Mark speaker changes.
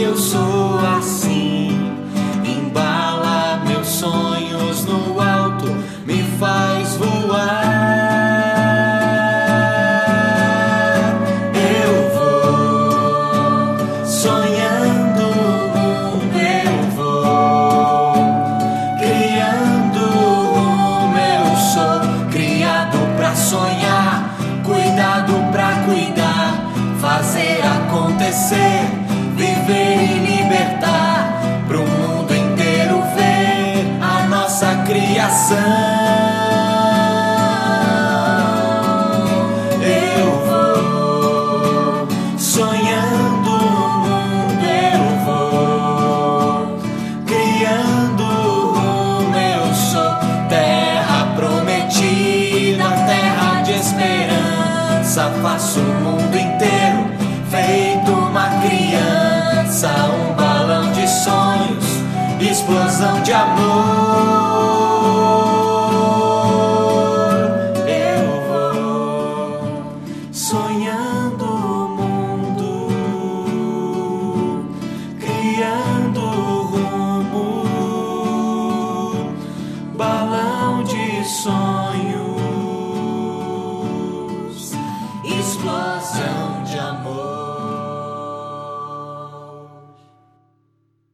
Speaker 1: eu sou assim. Embala meus sonhos no alto, me faz voar. Eu vou sonhando o mundo, eu vou criando o meu sou. Criado pra sonhar, cuidado pra cuidar, fazer acontecer, viver e libertar, pro mundo inteiro ver a nossa criação. Eu vou sonhando o mundo, eu vou criando o meu sou. Terra prometida, terra de esperança, faço o mundo inteiro feito uma criança. Um balão de sonhos, explosão de amor.